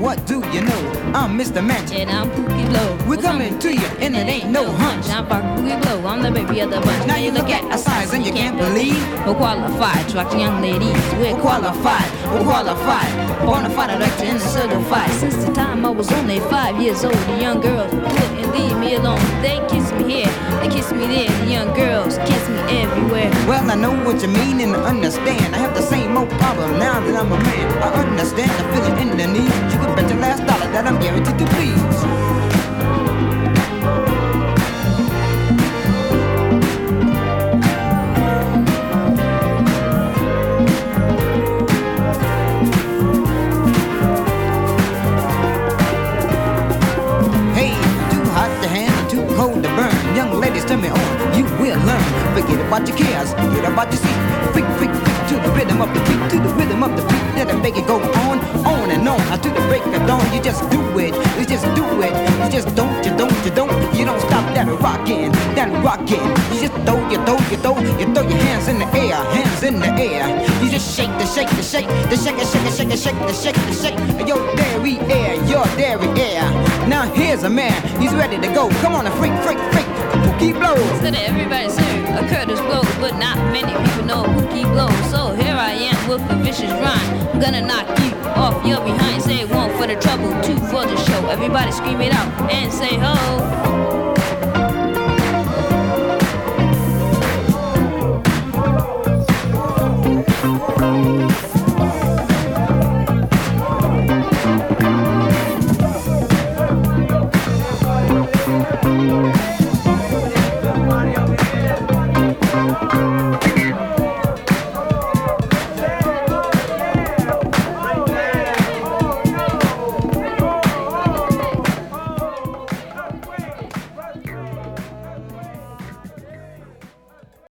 what do you know? I'm Mr. Mansion. And I'm Pookie Blow. We're coming to you, and it ain't no hunch. I'm Pookie Blow, I'm the baby of the bunch. Now you look at our size and you can't believe we're qualified to rock young ladies. we're qualified, bonafide elected and certified. Since the time I was only 5 years old, the young girls wouldn't leave me alone. They kiss me here, they kiss me there. The young girls kiss me everywhere. Well, I know what you mean and I understand. I have the same old problem now that I'm a man. I understand the feeling in the knees. You can bet your last dollar that I'm guaranteed to please. Turn me on, you will learn. Forget about your cares, forget about your seat. Freak, freak, freak to the rhythm of the beat, to the rhythm of the beat. Let it make it go on and on. To the break of dawn, you just do it, you just do it. You just don't stop that rockin', You just throw your hands in the air, hands in the air. You just shake the shake, the shake, the shake, the shake, the shake, the shake, the shake, the shake. Your dairy air, your dairy air. Now here's a man, he's ready to go. Come on, a freak, freak, freak. Pookie Blow. Instead of everybody saying a Curtis Blow, but not many people know Pookie Blow. So here I am with a vicious rhyme. I'm gonna knock you off your behind. Say one for the trouble, two for the show. Everybody scream it out and say ho.